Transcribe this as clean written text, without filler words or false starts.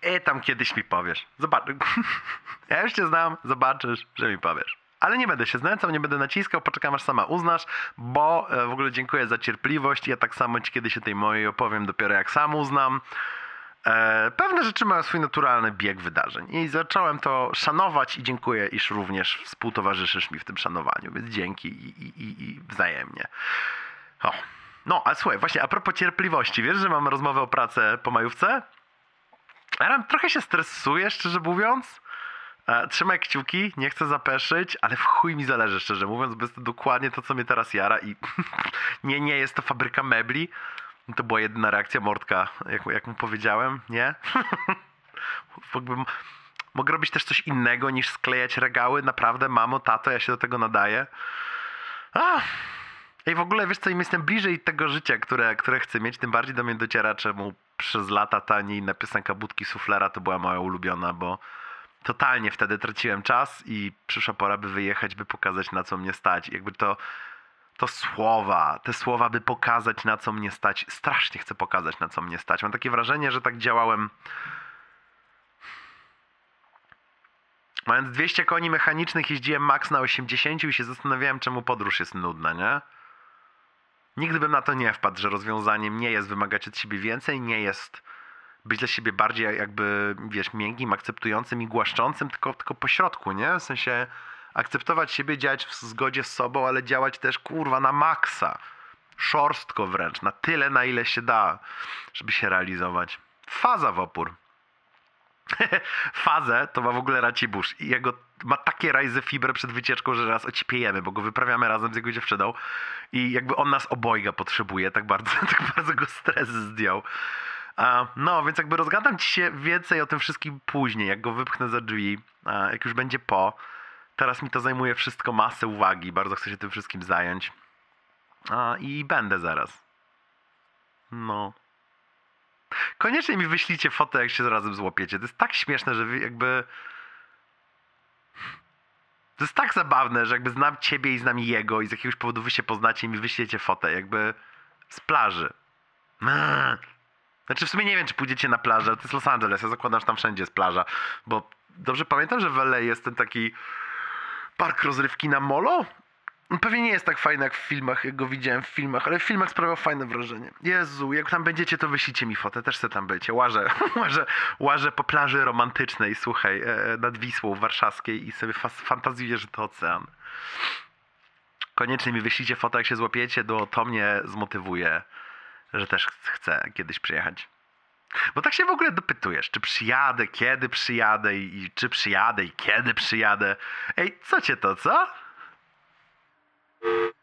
I tam kiedyś mi powiesz. Zobacz. Ja już cię znam, zobaczysz, że mi powiesz. Ale nie będę się znęcał, nie będę naciskał, poczekam aż sama uznasz, bo w ogóle dziękuję za cierpliwość. Ja tak samo ci kiedyś o tej mojej opowiem dopiero jak sam uznam. Pewne rzeczy mają swój naturalny bieg wydarzeń i zacząłem to szanować i dziękuję, iż również współtowarzyszysz mi w tym szanowaniu, więc dzięki i wzajemnie. O. No, a słuchaj, właśnie a propos cierpliwości, wiesz, że mam rozmowę o pracę po majówce? Ja trochę się stresuję, szczerze mówiąc. Trzymaj kciuki, nie chcę zapeszyć, ale w chuj mi zależy, szczerze mówiąc, bo jest to dokładnie to, co mnie teraz jara i nie jest to fabryka mebli. To była jedyna reakcja Mordka, jak mu powiedziałem, nie? Mogę robić też coś innego niż sklejać regały, naprawdę, mamo, tato, ja się do tego nadaję. I w ogóle, wiesz co, im jestem bliżej tego życia, które chcę mieć, tym bardziej do mnie dociera, czemu przez lata ta nie inna piosenka Budki Suflera to była moja ulubiona, bo totalnie wtedy traciłem czas i przyszła pora, by wyjechać, by pokazać, na co mnie stać. Jakby te słowa, by pokazać, na co mnie stać. Strasznie chcę pokazać, na co mnie stać. Mam takie wrażenie, że tak działałem. Mając 200 koni mechanicznych, jeździłem max na 80 i się zastanawiałem, czemu podróż jest nudna, nie? Nigdy bym na to nie wpadł, że rozwiązaniem nie jest wymagać od siebie więcej, nie jest być dla siebie bardziej jakby, wiesz, miękkim, akceptującym i głaszczącym, tylko po środku, nie? W sensie akceptować siebie, działać w zgodzie z sobą, ale działać też, kurwa, na maksa. Szorstko wręcz, na tyle, na ile się da, żeby się realizować. Faza w opór. Fazę to ma w ogóle Racibórz i jego ma takie rajzy fibrę przed wycieczką, że raz ocipiejemy, bo go wyprawiamy razem z jego dziewczyną i jakby on nas obojga potrzebuje, tak bardzo go stres zdjął. No, więc jakby rozgadam ci się więcej o tym wszystkim później, jak go wypchnę za drzwi, jak już będzie po. Teraz mi to zajmuje wszystko masę uwagi, bardzo chcę się tym wszystkim zająć. I będę zaraz. No. Koniecznie mi wyślijcie fotę, jak się razem złapiecie. To jest tak śmieszne, że wy jakby... To jest tak zabawne, że jakby znam ciebie i znam jego i z jakiegoś powodu wy się poznacie i mi wyślijecie fotę, jakby z plaży. Znaczy w sumie nie wiem, czy pójdziecie na plażę, ale to jest Los Angeles, ja zakładam, że tam wszędzie jest plaża, bo dobrze pamiętam, że w LA jest ten taki park rozrywki na molo. Pewnie nie jest tak fajny jak w filmach, jak go widziałem w filmach, ale w filmach sprawiał fajne wrażenie. Jezu, jak tam będziecie, to wyślijcie mi fotę, też chcę tam być. Łażę po plaży romantycznej, słuchaj, nad Wisłą warszawskiej i sobie fantazjuję, że to ocean. Koniecznie mi wyślijcie fotę, jak się złapiecie, bo to mnie zmotywuje, że też chcę kiedyś przyjechać. Bo tak się w ogóle dopytujesz, czy przyjadę, kiedy przyjadę i czy przyjadę i kiedy przyjadę. Ej, co cię to, co?